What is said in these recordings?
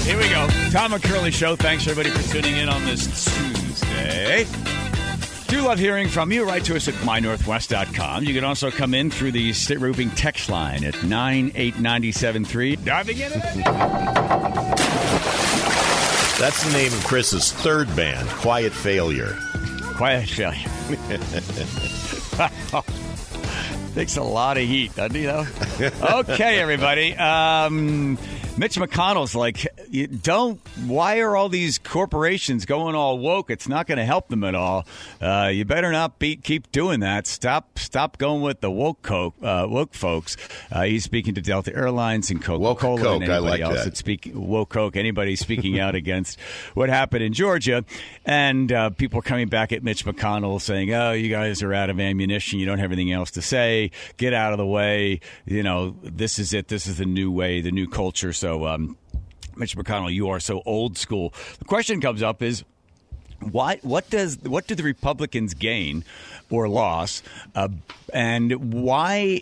Here we go. Tom McCurley Show. Thanks, everybody, for tuning in on this Tuesday. Do love hearing from you. Write to us at mynorthwest.com. You can also come in through the State Roofing text line at 98973. Diving in. That's the name of Chris's third band, Quiet Failure. Quiet Failure. Takes a lot of heat, doesn't he, though? Okay, everybody. Mitch McConnell's like, why are all these corporations going all woke? It's not going to help them at all. You better not keep doing that. Stop going with the woke folks. He's speaking to Delta Airlines and Coca-Cola Coke, and anybody else that. Woke Coke, anybody speaking out against what happened in Georgia. And people coming back at Mitch McConnell saying, oh, you guys are out of ammunition. You don't have anything else to say. Get out of the way. This is it. This is the new way, the new culture. So, Mitch McConnell, you are so old school. The question comes up is, what do the Republicans gain or loss, and why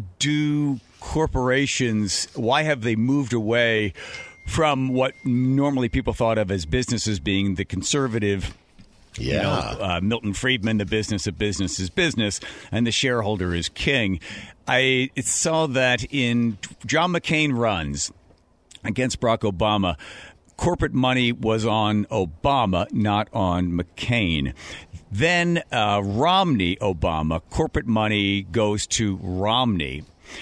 do corporations? Why have they moved away from what normally people thought of as businesses being the conservative? Yeah. Milton Friedman, the business of business is business, and the shareholder is king. I saw that in John McCain runs against Barack Obama, corporate money was on Obama, not on McCain. Then Romney, Obama, corporate money goes to Romney.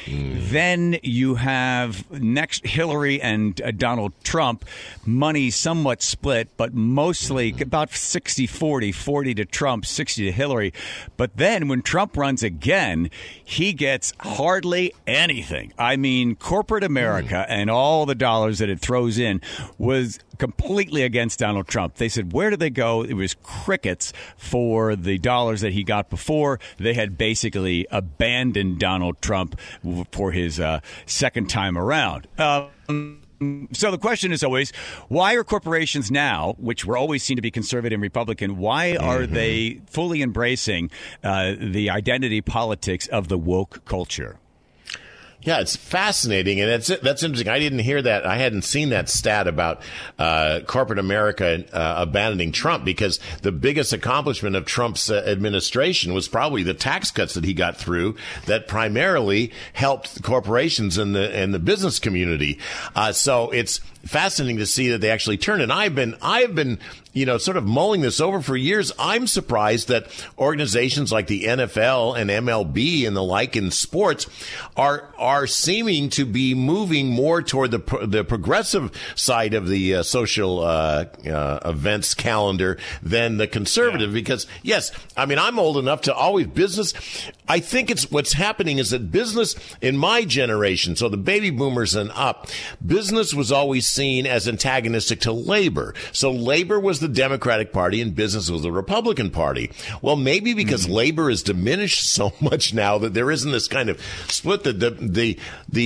Then you have next Hillary and Donald Trump, money somewhat split, but mostly about 60-40, 40 to Trump, 60 to Hillary. But then when Trump runs again, he gets hardly anything. I mean, corporate America and all the dollars that it throws in was completely against Donald Trump. They said, where did they go? It was crickets for the dollars that he got before. They had basically abandoned Donald Trump for his second time around. So the question is always, why are corporations now, which were always seen to be conservative and Republican, why are they fully embracing the identity politics of the woke culture? Yeah, it's fascinating, and that's interesting. I didn't hear that. I hadn't seen that stat about corporate America abandoning Trump, because the biggest accomplishment of Trump's administration was probably the tax cuts that he got through that primarily helped corporations in the business community. So it's fascinating to see that they actually turn. And I've been sort of mulling this over for years. I'm surprised that organizations like the NFL and MLB and the like in sports are seeming to be moving more toward the progressive side of the social events calendar than the conservative. Yeah. Because yes, I mean, I'm old enough to always business. I think what's happening is that business in my generation, so the baby boomers and up, business was always seen as antagonistic to labor. So labor was the Democratic Party and business was the Republican Party. Well, maybe because labor is diminished so much now that there isn't this kind of split. The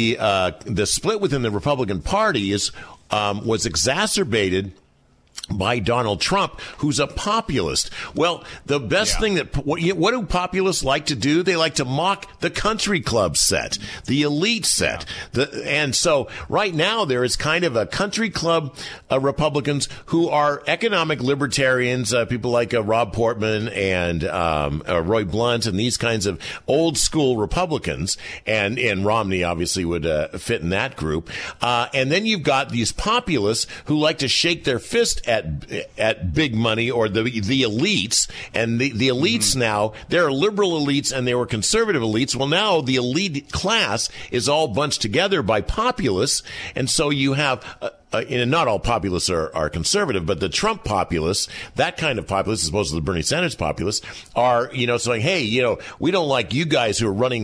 split within the Republican Party was exacerbated by Donald Trump, who's a populist. Well, the best thing what do populists like to do? They like to mock the country club set, the elite set. And so right now there is kind of a country club Republicans who are economic libertarians, people like Rob Portman and Roy Blunt and these kinds of old school Republicans, and Romney obviously would fit in that group. And then you've got these populists who like to shake their fist at big money or the elites, and the elites now, there are liberal elites and there were conservative elites. Well, now the elite class is all bunched together by populists, and so you have not all populists are conservative, but the Trump populists, that kind of populists, as opposed to the Bernie Sanders populists, are, saying, hey, we don't like you guys who are running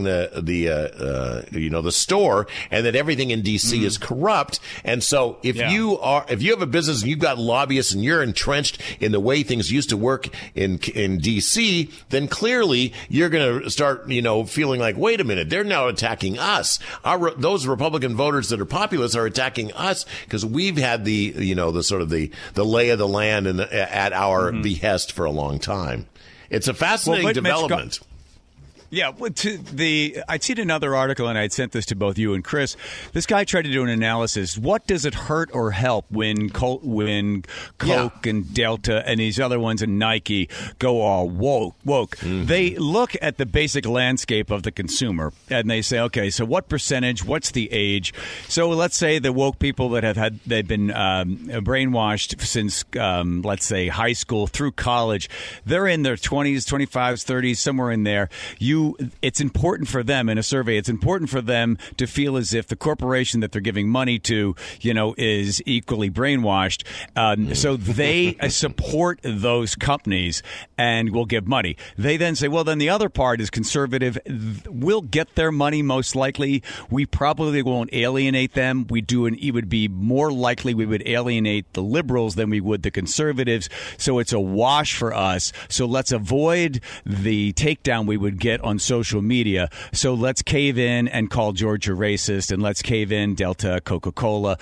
the store, and that everything in DC is corrupt. And so if you have a business and you've got lobbyists and you're entrenched in the way things used to work in DC, then clearly you're going to start, feeling like, wait a minute, they're now attacking us. Those Republican voters that are populists are attacking us because we've had the lay of the land at our behest for a long time. It's a fascinating development. Yeah, I'd seen another article, and I'd sent this to both you and Chris. This guy tried to do an analysis. What does it hurt or help when Coke and Delta and these other ones and Nike go all woke? Mm-hmm. They look at the basic landscape of the consumer, and they say, okay, so what percentage? What's the age? So let's say the woke people that they've been brainwashed since, let's say, high school through college. They're in their 20s, 25s, 30s, somewhere in there. It's important for them in a survey. It's important for them to feel as if the corporation that they're giving money to, is equally brainwashed. So they support those companies and will give money. They then say, well, then the other part is conservative. We'll get their money most likely. We probably won't alienate them. It would be more likely we would alienate the liberals than we would the conservatives. So it's a wash for us. So let's avoid the takedown we would get on social media. So let's cave in and call Georgia racist, and let's cave in Delta, Coca-Cola,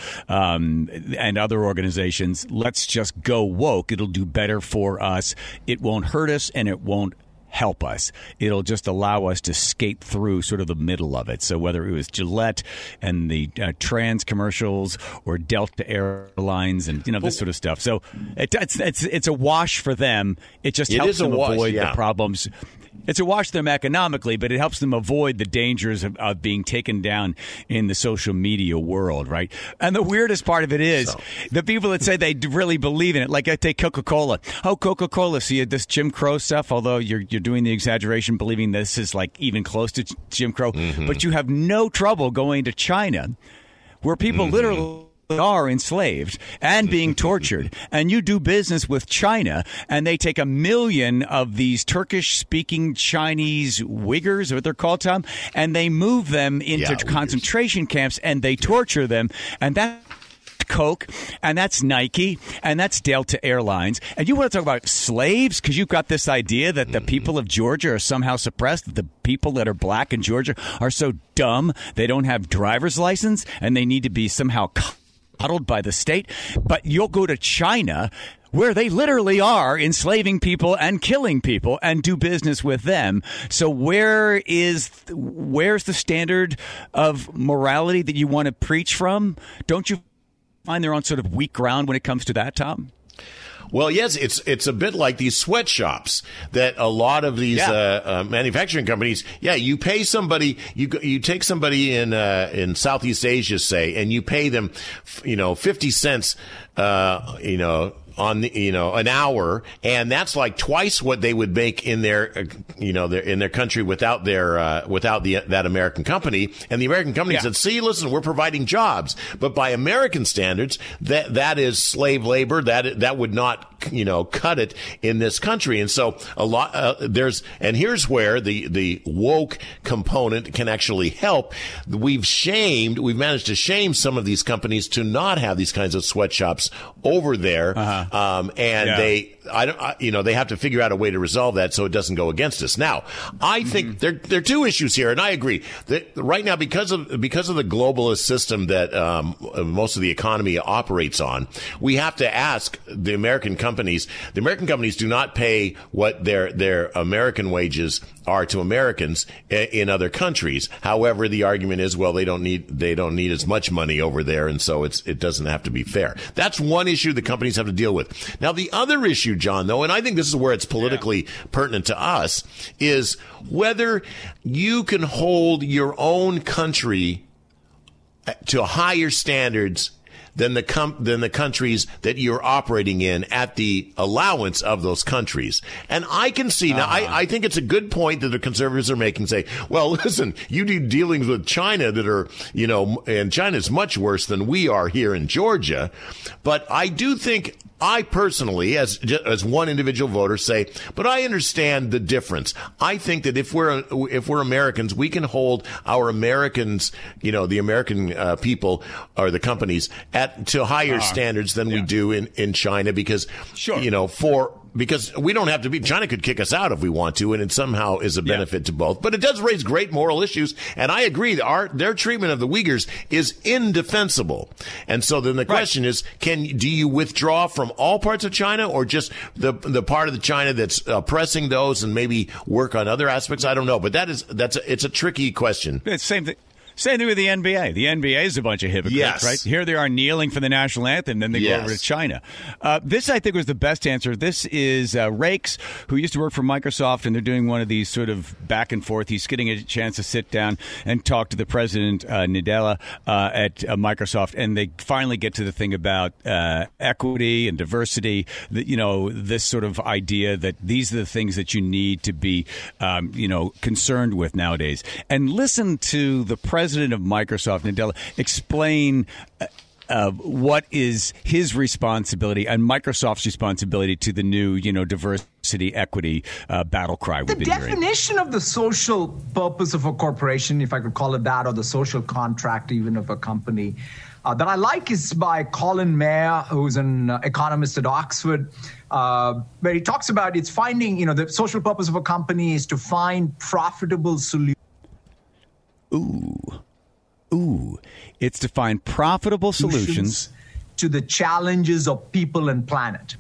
and other organizations. Let's just go woke. It'll do better for us. It won't hurt us, and it won't help us. It'll just allow us to skate through sort of the middle of it. So whether it was Gillette and the trans commercials or Delta Airlines and this sort of stuff. So it's a wash for them. It just helps them avoid the problems. It's a wash for them economically, but it helps them avoid the dangers of being taken down in the social media world, right? And the weirdest part of it is the people that say they really believe in it, like I take Coca-Cola. Oh, Coca-Cola, see this Jim Crow stuff, although you're doing the exaggeration, believing this is like even close to Jim Crow. Mm-hmm. But you have no trouble going to China, where people literally are enslaved and being tortured, and you do business with China, and they take 1 million of these Turkish-speaking Chinese Uyghurs, what they're called, Tom, and they move them into concentration camps, and they torture them, and that's Coke, and that's Nike, and that's Delta Airlines. And you want to talk about slaves? Because you've got this idea that the people of Georgia are somehow suppressed, that the people that are black in Georgia are so dumb they don't have driver's license, and they need to be somehow coddled by the state. But you'll go to China, where they literally are enslaving people and killing people, and do business with them. So where's the standard of morality that you want to preach from? Don't you find they're on sort of weak ground when it comes to that, Tom? Well, yes, it's a bit like these sweatshops that a lot of these manufacturing companies. Yeah, you pay somebody, you take somebody in Southeast Asia, say, and you pay them, 50 cents, on an hour, and that's like twice what they would make in their in their country without that American company. And the American company said, "See, listen, we're providing jobs, but by American standards, that is slave labor. That would not cut it in this country." And so and here's where the woke component can actually help. We've managed to shame some of these companies to not have these kinds of sweatshops over there. They have to figure out a way to resolve that so it doesn't go against us. Now, I think there are two issues here, and I agree that right now, because of the globalist system that most of the economy operates on, we have to ask the American companies. The American companies do not pay what their American wages are to Americans in other countries. However, the argument is, well, they don't need as much money over there, and so it doesn't have to be fair. That's one issue the companies have to deal with. Now, the other issue, John, though, and I think this is where it's politically pertinent to us, is whether you can hold your own country to higher standards than the countries that you're operating in at the allowance of those countries. And I can see now, I think it's a good point that the conservatives are making, say, well, listen, you do dealings with China that are, and China's much worse than we are here in Georgia. But I do think, I personally, as one individual voter, say, but I understand the difference. I think that if we're Americans, we can hold our Americans, the American people or the companies to higher standards than we do in China, because, because we don't have to be. China could kick us out if we want to, and it somehow is a benefit to both. But it does raise great moral issues, and I agree. Their treatment of the Uyghurs is indefensible. And so then the question is, do you withdraw from all parts of China, or just the part of the China that's oppressing those, and maybe work on other aspects? I don't know, but it's a tricky question. It's the same thing. Same thing with the NBA. The NBA is a bunch of hypocrites, right? Here they are kneeling for the national anthem, then they go over to China. This, I think, was the best answer. This is Rakes, who used to work for Microsoft, and they're doing one of these sort of back and forth. He's getting a chance to sit down and talk to the president, Nadella, at Microsoft, and they finally get to the thing about equity and diversity, this sort of idea that these are the things that you need to be, concerned with nowadays. And listen to the president of Microsoft, Nadella, explain what is his responsibility and Microsoft's responsibility to the new, diversity, equity battle cry we've been hearing. The definition of the social purpose of a corporation, if I could call it that, or the social contract even of a company, that I like is by Colin Mayer, who's an economist at Oxford, where he talks about it's finding, the social purpose of a company is to find profitable solutions. Ooh. It's to find profitable solutions to the challenges of people and planet.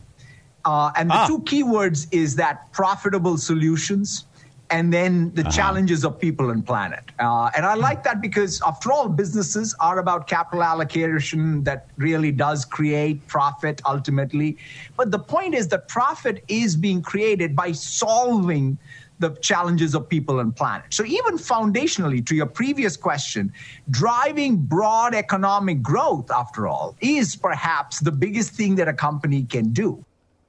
And the two keywords is that profitable solutions and then the challenges of people and planet. And I like that because, after all, businesses are about capital allocation that really does create profit ultimately. But the point is that profit is being created by solving the challenges of people and planet. So even foundationally, to your previous question, driving broad economic growth, after all, is perhaps the biggest thing that a company can do.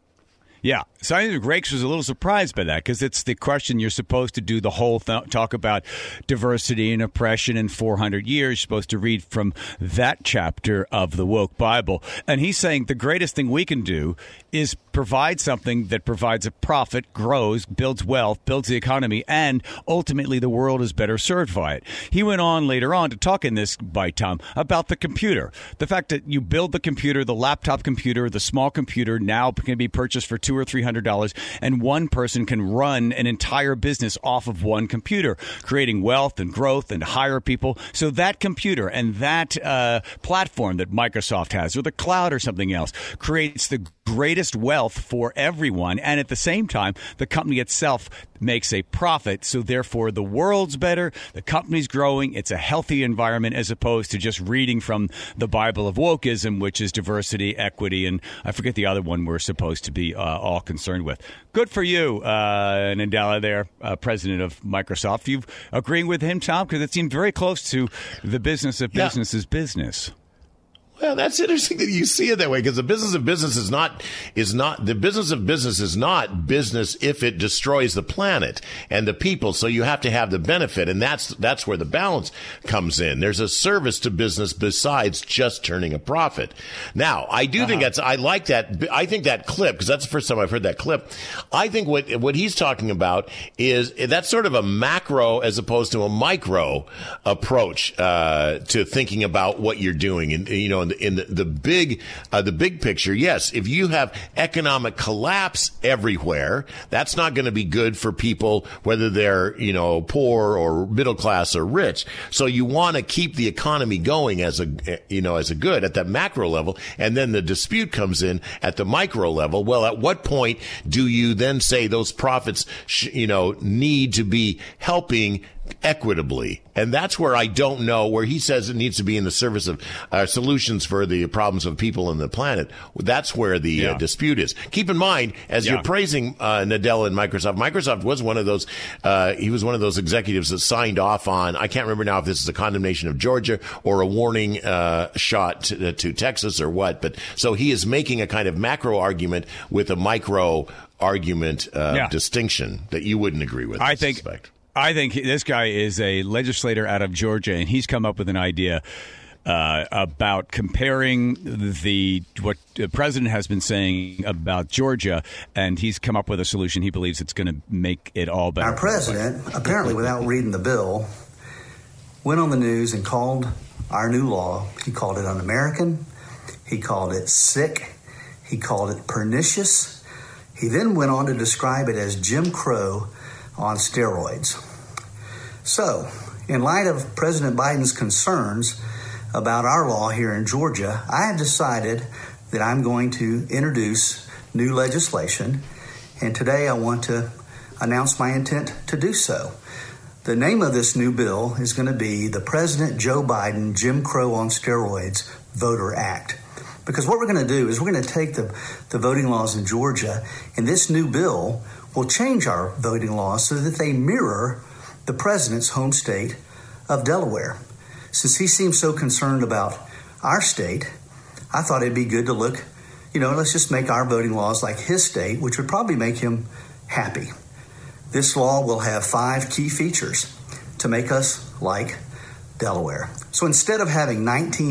Yeah. So I think Rakes was a little surprised by that, because it's the question you're supposed to do the whole talk about diversity and oppression in 400 years. You're supposed to read from that chapter of the woke Bible. And he's saying the greatest thing we can do is provide something that provides a profit, grows, builds wealth, builds the economy, and ultimately the world is better served by it. He went on later on to talk in this bite, Tom, about the computer. The fact that you build the computer, the laptop computer, the small computer now can be purchased for $200 or $300, and one person can run an entire business off of one computer, creating wealth and growth and hire people. So that computer and that platform that Microsoft has, or the cloud or something else, creates the greatest wealth for everyone, and at the same time the company itself makes a profit, so therefore the world's better, the company's growing, it's a healthy environment, as opposed to just reading from the Bible of wokeism, which is diversity, equity, and I forget the other one we're supposed to be all concerned with. Good for you, Nadella there, president of Microsoft. You agreeing with him, Tom? Because it seemed very close to the business of business is business. Well, that's interesting that you see it that way, because the business of business is not the business of business is not business if it destroys the planet and the people. So you have to have the benefit, and that's where the balance comes in. There's a service to business besides just turning a profit. Now, I do think I like that. I think that clip, because that's the first time I've heard that clip. I think what he's talking about is that's sort of a macro as opposed to a micro approach to thinking about what you're doing, and in the big picture, yes, if you have economic collapse everywhere, that's not going to be good for people, whether they're, poor or middle class or rich. So you want to keep the economy going as a good at that macro level. And then the dispute comes in at the micro level. Well, at what point do you then say those profits, need to be helping equitably? And that's where I don't know, where he says it needs to be in the service of solutions for the problems of people and the planet. That's where the dispute is. Keep in mind, as you're praising Nadella and Microsoft was one of those, he was one of those executives that signed off on, I can't remember now if this is a condemnation of Georgia or a warning shot to Texas or what, but so he is making a kind of macro argument with a micro argument distinction that you wouldn't agree with, I suspect. I think this guy is a legislator out of Georgia, and he's come up with an idea about comparing what the president has been saying about Georgia, and he's come up with a solution. He believes it's going to make it all better. Our president, apparently without reading the bill, went on the news and called our new law, he called it un-American, he called it sick, he called it pernicious, He then went on to describe it as Jim Crow on steroids. So, in light of President Biden's concerns about our law here in Georgia, I have decided that I'm going to introduce new legislation, and today I want to announce my intent to do so. The name of this new bill is going to be the President Joe Biden Jim Crow on Steroids Voter Act. Because what we're going to do is we're going to take the voting laws in Georgia, and this new bill will change our voting laws so that they mirror the president's home state of Delaware. Since he seems so concerned about our state, I thought it'd be good to look, let's just make our voting laws like his state, which would probably make him happy. This law will have 5 key features to make us like Delaware. So instead of having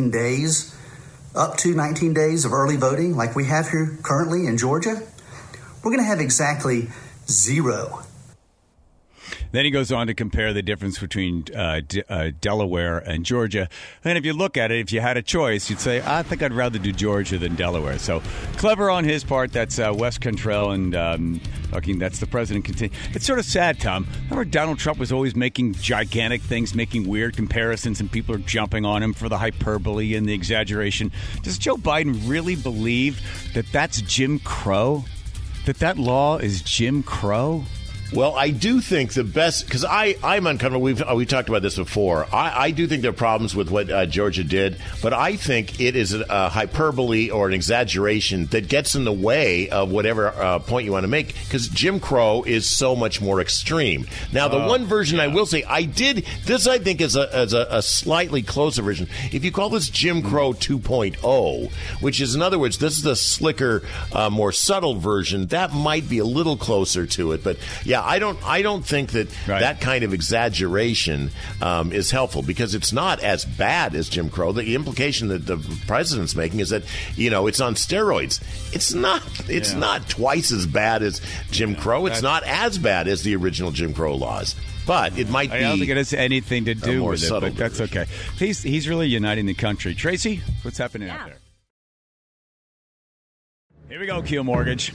up to 19 days of early voting like we have here currently in Georgia, we're going to have exactly 0. Then he goes on to compare the difference between Delaware and Georgia. And if you look at it, if you had a choice, you'd say, I think I'd rather do Georgia than Delaware. So clever on his part. That's Wes Cantrell and talking. That's the president. It's sort of sad, Tom. Remember Donald Trump was always making gigantic things, making weird comparisons, and people are jumping on him for the hyperbole and the exaggeration. Does Joe Biden really believe that that's Jim Crow? That law is Jim Crow? Well, I do think the best, because I'm uncomfortable. We've talked about this before. I do think there are problems with what Georgia did, but I think it is a hyperbole or an exaggeration that gets in the way of whatever point you want to make, because Jim Crow is so much more extreme. Now, the one version I will say, I think is a slightly closer version. If you call this Jim Crow 2.0, which is, in other words, this is the slicker, more subtle version, that might be a little closer to it. But yeah, I don't think that that kind of exaggeration is helpful, because it's not as bad as Jim Crow. The implication that the president's making is that, it's on steroids. It's not. It's not twice as bad as Jim Crow. It's not as bad as the original Jim Crow laws. But it might be. I don't think it has anything to do with it, but that's okay. He's really uniting the country. Tracy, what's happening out there? Here we go, Keel Mortgage.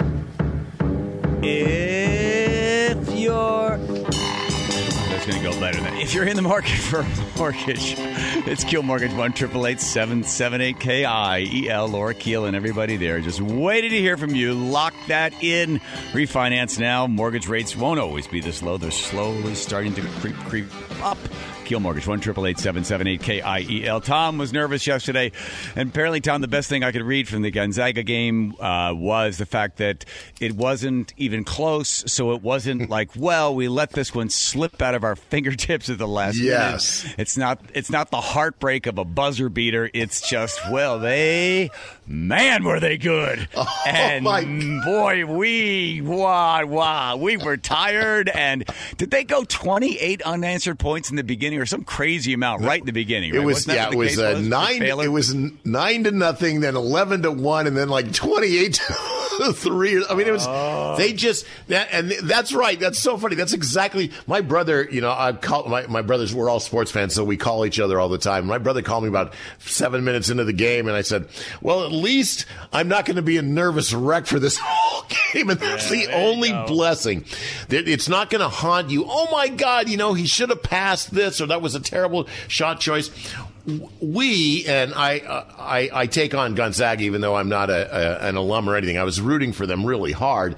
If you're... That's going to go better than... If you're in the market for a mortgage, it's Keel Mortgage, 1-888-778-KIEL. Laura Keel and everybody there just waiting to hear from you. Lock that in. Refinance now. Mortgage rates won't always be this low. They're slowly starting to creep up. Keel Mortgage, 1-888-778-KIEL. Tom was nervous yesterday, and apparently, Tom, the best thing I could read from the Gonzaga game was the fact that it wasn't even close, so it wasn't like, well, we let this one slip out of our fingertips at the last minute. It's not the heartbreak of a buzzer beater. It's just, well, man, were they good. And boy, we were tired. And did they go 28 unanswered points in the beginning, or some crazy amount right in the beginning? Right? It was 9. It was 9-0, then 11-1, and then like 28-3. I mean, it was they just and that's right. That's so funny. That's exactly my brother. I call my brothers. We're all sports fans, so we call each other all the time. My brother called me about 7 minutes into the game, and I said, "Well, at least I'm not going to be a nervous wreck for this whole game," and that's the only blessing. It's not going to haunt you. Oh my God! He should have passed this, or that was a terrible shot choice. And I take on Gonzaga, even though I'm not an alum or anything. I was rooting for them really hard.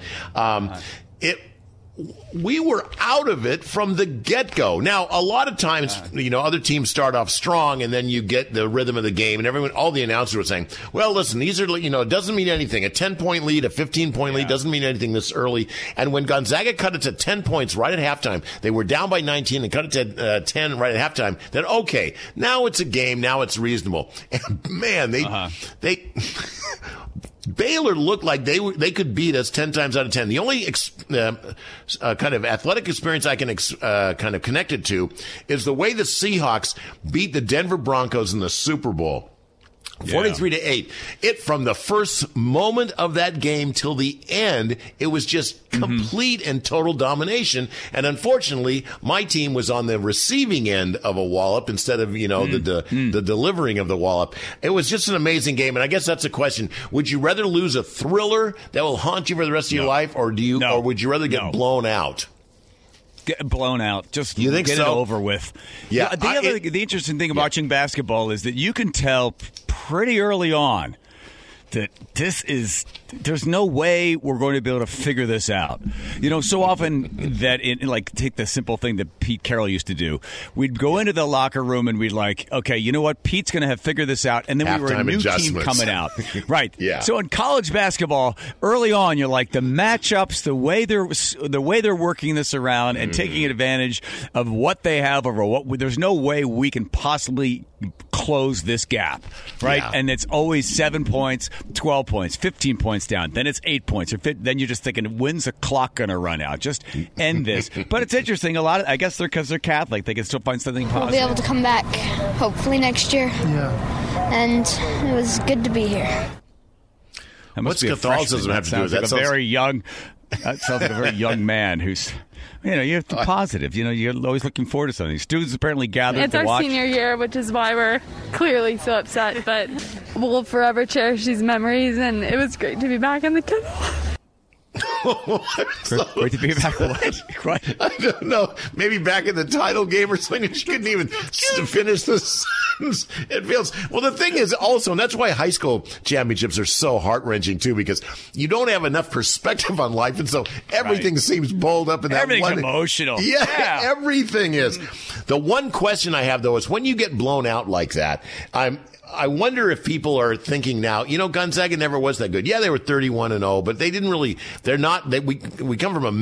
We were out of it from the get-go. Now, a lot of times, other teams start off strong, and then you get the rhythm of the game, and all the announcers were saying, well, listen, these are, it doesn't mean anything. A 10-point lead, a 15-point lead doesn't mean anything this early. And when Gonzaga cut it to 10 points right at halftime, they were down by 19 and cut it to 10 right at halftime, then, okay, now it's a game, now it's reasonable. And, man, they Baylor looked like they could beat us 10 times out of 10. The only kind of athletic experience I can kind of connect it to is the way the Seahawks beat the Denver Broncos in the Super Bowl. 43-8. It, from the first moment of that game till the end, it was just complete and total domination. And unfortunately, my team was on the receiving end of a wallop instead of, the delivering of the wallop. It was just an amazing game. And I guess that's a question. Would you rather lose a thriller that will haunt you for the rest of your life, or would you rather get blown out? Get blown out. Just you think get so? It over with. Yeah. The interesting thing about watching basketball is that you can tell pretty early on that there's no way we're going to be able to figure this out. So often that take the simple thing that Pete Carroll used to do. We'd go into the locker room and we'd okay, you know what? Pete's going to have figured this out. And then we were a new team coming out. Right. Yeah. So in college basketball, early on, you're like the matchups, the way they're working this around and taking advantage of what they have over what. There's no way we can possibly close this gap. Right. Yeah. And it's always 7 points, 12 points, 15 points down. Then it's 8 points. Then you're just thinking, when's the clock going to run out? Just end this. But it's interesting. I guess because they're Catholic, they can still find something positive. We'll be able to come back, hopefully next year. Yeah. And it was good to be here. What's Catholicism have to do with that? That sounds like a very young man who's... you're positive. You're always looking forward to something. Students apparently gathered to watch. It's our senior year, which is why we're clearly so upset. But we'll forever cherish these memories, and it was great to be back in the kennel. Great to be back. What? I don't know. Maybe back in the title game or something. She couldn't even finish the sentence. It feels. Well, the thing is also, and that's why high school championships are so heart-wrenching too, because you don't have enough perspective on life, and so everything seems balled up in that everything's one. Emotional. Yeah, everything is. The one question I have though is when you get blown out like that, I wonder if people are thinking now, Gonzaga never was that good. Yeah, they were 31-0, but they didn't really, we come from a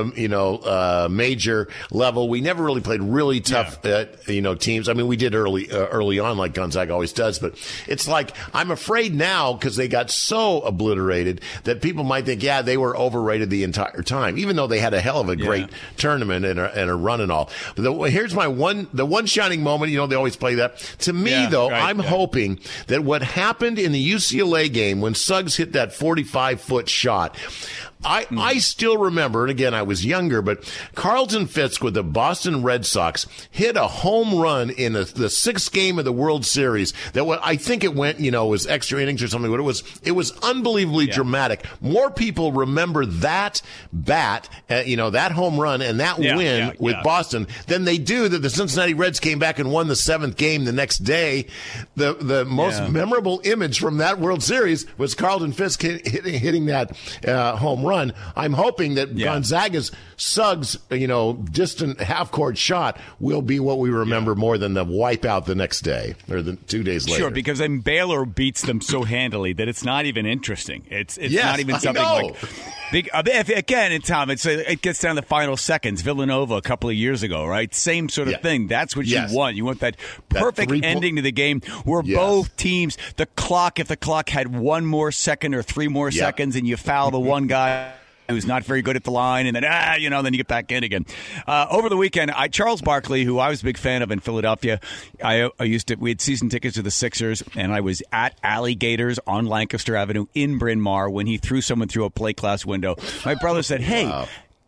major level. We never really played really tough, teams. I mean, we did early on like Gonzaga always does, but it's like, I'm afraid now because they got so obliterated that people might think, yeah, they were overrated the entire time, even though they had a hell of a great tournament and a run and all. But here's the one shining moment, they always play that. To me, I'm hoping that what happened in the UCLA game when Suggs hit that 45-foot shot, I still remember, and again, I was younger, but Carlton Fisk with the Boston Red Sox hit a home run in the sixth game of the World Series. I think it went, was extra innings or something, but it was unbelievably dramatic. More people remember that bat, that home run and that win with Boston than they do that the Cincinnati Reds came back and won the seventh game the next day. The most memorable image from that World Series was Carlton Fisk hitting that home run. I'm hoping that Gonzaga's Suggs, distant half-court shot will be what we remember more than the wipeout the next day or the 2 days later. Sure, because then Baylor beats them so handily that it's not even interesting. It's not even something like big. Again, Tom, it gets down to the final seconds. Villanova a couple of years ago, right? Same sort of thing. That's what you want. You want that perfect ending to the game where both teams, if the clock had one more second or three more seconds, and you foul the one guy who's not very good at the line, and then then you get back in again. Over the weekend, Charles Barkley, who I was a big fan of in Philadelphia, we had season tickets to the Sixers, and I was at Alligators on Lancaster Avenue in Bryn Mawr when he threw someone through a plate glass window. My brother said, "Hey."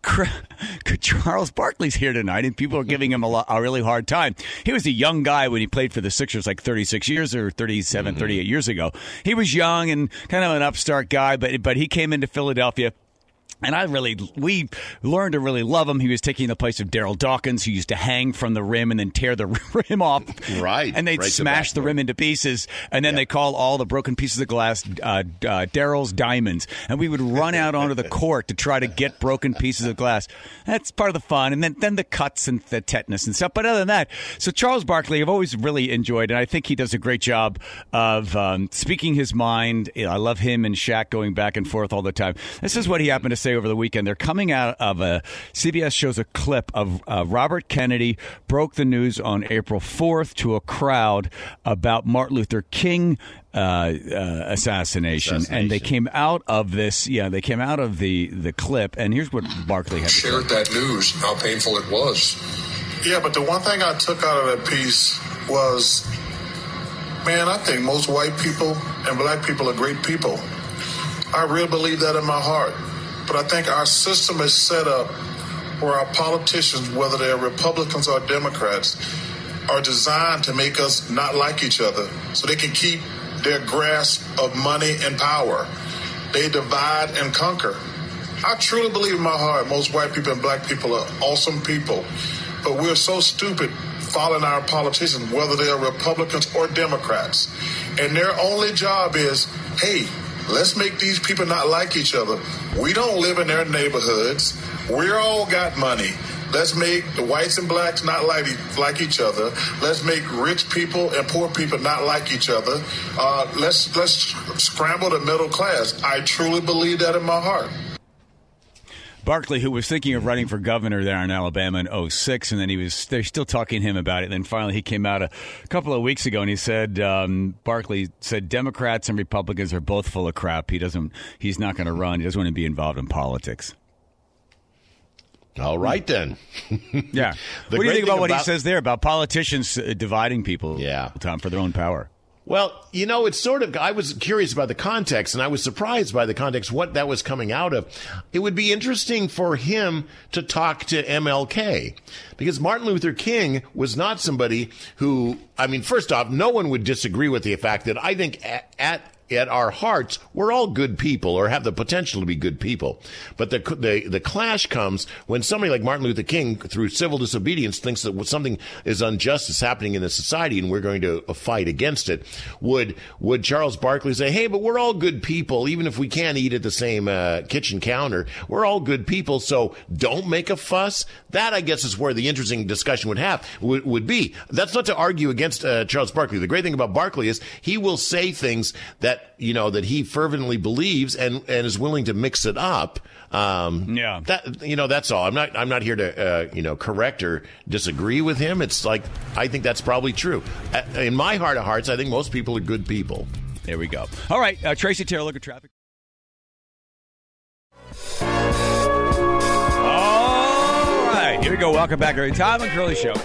Charles Barkley's here tonight, and people are giving him a really hard time. He was a young guy when he played for the Sixers like 36 years or 37, 38 years ago. He was young and kind of an upstart guy, but he came into Philadelphia. And we learned to really love him. He was taking the place of Daryl Dawkins, who used to hang from the rim and then tear the rim off. Right. And they'd smash the rim into pieces. And then they call all the broken pieces of glass Daryl's diamonds. And we would run out onto the court to try to get broken pieces of glass. That's part of the fun. And then the cuts and the tetanus and stuff. But other than that, so Charles Barkley, I've always really enjoyed, and I think he does a great job of speaking his mind. I love him and Shaq going back and forth all the time. This is what he happened to say over the weekend. They're coming out of CBS shows a clip of Robert Kennedy broke the news on April 4th to a crowd about Martin Luther King assassination. And they came out of this. They came out of the clip, and here's what Barkley had to say. Shared that news, how painful it was. Yeah, but the one thing I took out of that piece was Man, I think most white people and black people are great people. I really believe that in my heart. But I think our system is set up where our politicians, whether they're Republicans or Democrats, are designed to make us not like each other so they can keep their grasp of money and power. They divide and conquer. I truly believe in my heart most white people and black people are awesome people, but we're so stupid following our politicians, whether they're Republicans or Democrats. And their only job is, hey, let's make these people not like each other. We don't live in their neighborhoods. We all got money. Let's make the whites and blacks not like each other. Let's make rich people and poor people not like each other. Let's scramble the middle class. I truly believe that in my heart. Barkley, who was thinking of running for governor there in Alabama in 2006, and then they're still talking to him about it. And then finally he came out a couple of weeks ago and he said, Barkley said Democrats and Republicans are both full of crap. He's not going to run. He doesn't want to be involved in politics. All right, then. Yeah. What do you think about what he says there about politicians dividing people, Tom, for their own power? Well, it's sort of, I was curious about the context, and I was surprised by the context, what that was coming out of. It would be interesting for him to talk to MLK, because Martin Luther King was not somebody who, first off, no one would disagree with the fact that I think at our hearts, we're all good people or have the potential to be good people. But the clash comes when somebody like Martin Luther King, through civil disobedience, thinks that something is unjust is happening in the society and we're going to fight against it. Would Charles Barkley say, hey, but we're all good people, even if we can't eat at the same kitchen counter, we're all good people, so don't make a fuss? That, I guess, is where the interesting discussion would be. That's not to argue against Charles Barkley. The great thing about Barkley is he will say things that he fervently believes and is willing to mix it up. That's all. I'm not here to correct or disagree with him. It's like, I think that's probably true. In my heart of hearts, I think most people are good people. There we go. All right, Tracy Taylor, look at traffic. All right, here we go. Welcome back to the Tom and Curly Show.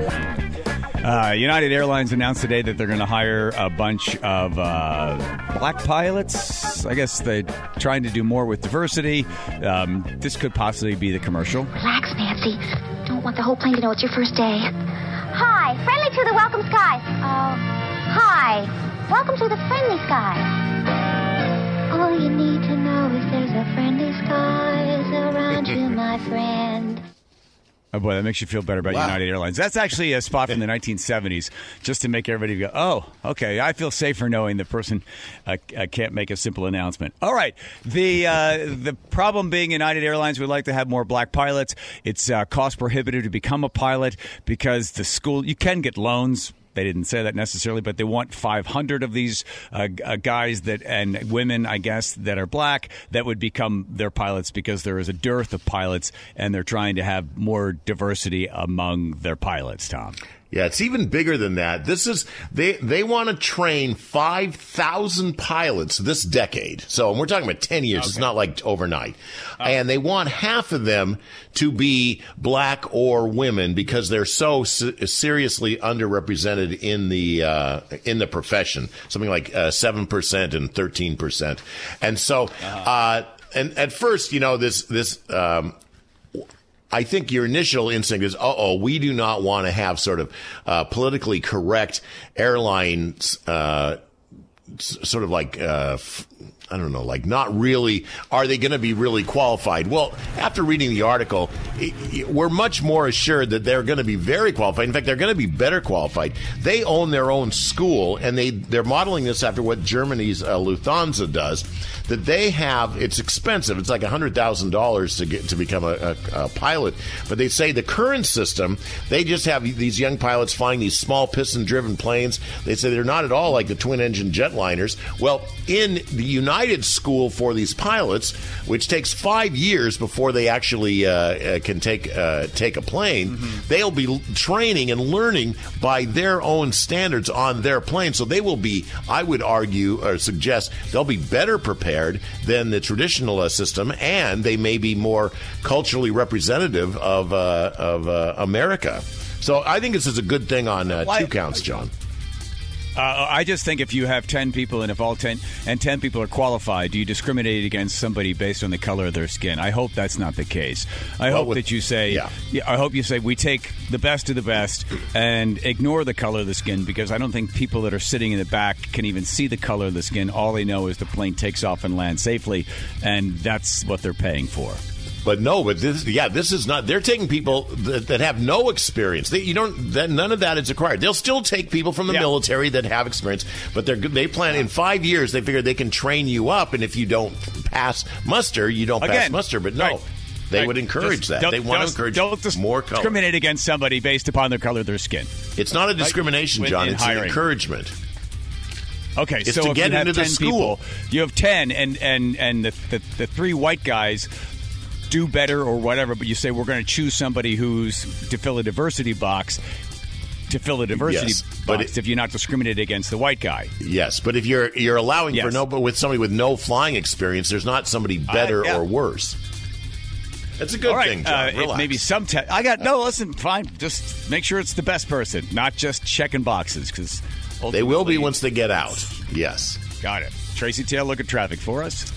United Airlines announced today that they're going to hire a bunch of black pilots. I guess they're trying to do more with diversity. This could possibly be the commercial. Relax, Nancy. Don't want the whole plane to know it's your first day. Hi, friendly to the welcome skies. Hi, welcome to the friendly skies. All you need to know is there's a friendly skies around you, my friend. Oh, boy, that makes you feel better about United Airlines. That's actually a spot from the 1970s, just to make everybody go, oh, okay, I feel safer knowing the person can't make a simple announcement. All right, the problem being United Airlines would like to have more black pilots. It's cost prohibitive to become a pilot because the school, you can get loans. They didn't say that necessarily, but they want 500 of these guys and women, I guess, that are black that would become their pilots because there is a dearth of pilots, and they're trying to have more diversity among their pilots, Tom. Yeah, it's even bigger than that. They want to train 5,000 pilots this decade. So we're talking about 10 years. Okay. It's not like overnight. And they want half of them to be black or women because they're so seriously underrepresented in the profession. Something like 7% and 13%. And so, and at first, this I think your initial instinct is, we do not want to have sort of politically correct airlines, sort of like, I don't know, like not really, are they going to be really qualified? Well, after reading the article, we're much more assured that they're going to be very qualified. In fact, they're going to be better qualified. They own their own school, and they're modeling this after what Germany's Lufthansa does, that they have, it's expensive. It's like $100,000 to become a pilot. But they say the current system, they just have these young pilots flying these small piston-driven planes. They say they're not at all like the twin-engine jetliners. Well, in the United School for these pilots, which takes 5 years before they actually can take a plane, they'll be training and learning by their own standards on their plane. So they will be, I would argue or suggest, they'll be better prepared than the traditional system, and they may be more culturally representative of America. So I think this is a good thing on two counts, John. I just think if you have 10 people and if all 10 people are qualified, do you discriminate against somebody based on the color of their skin? I hope that's not the case. I hope that you say, I hope you say we take the best of the best and ignore the color of the skin, because I don't think people that are sitting in the back can even see the color of the skin. All they know is the plane takes off and lands safely, and that's what they're paying for. But this is not. They're taking people that have no experience. None of that is required. They'll still take people from the military that have experience, but they plan in 5 years. They figure they can train you up, and if you don't pass muster, you don't pass muster. But no, they would encourage that. They want to encourage more color. Don't discriminate against somebody based upon the color of their skin. It's not a discrimination, John. It's an encouragement. Okay, it's so to if get you have into 10 the school. people, you have 10, and the 3 white guys do better or whatever, but you say we're going to choose somebody who's to fill a diversity box. If you're not discriminating against the white guy. Yes, but if you're allowing with somebody with no flying experience, there's not somebody better or worse. That's a good thing, John. Relax. Maybe listen, fine. Just make sure it's the best person, not just checking boxes, because they will be once they get out. Yes. Got it. Tracy Taylor, look at traffic for us.